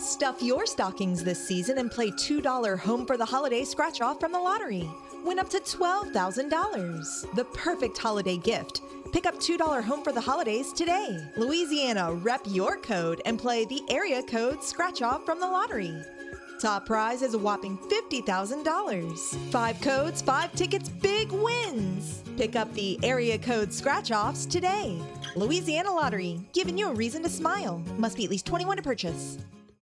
Stuff your stockings this season and play $2 Home for the Holiday scratch off from the lottery. Win up to $12,000. The perfect holiday gift. Pick up $2 Home for the Holidays today. Louisiana, rep your code and play the area code scratch off from the lottery. Top prize is a whopping $50,000. 5 codes, 5 tickets, big wins. Pick up the area code scratch offs today. Louisiana Lottery, giving you a reason to smile. Must be at least 21 to purchase.